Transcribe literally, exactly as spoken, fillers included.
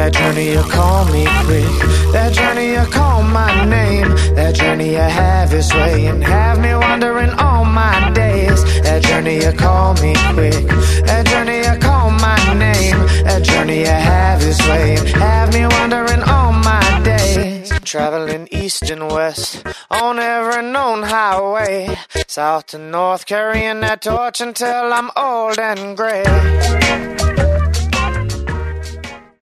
That journey you call me quick, that journey you call my name, that journey you have its way and have me wandering all my days. That journey you call me quick, that journey you call my name, that journey you have its way and have me wandering all my days. Traveling east and west on every known highway, south to north, carrying that torch until I'm old and gray.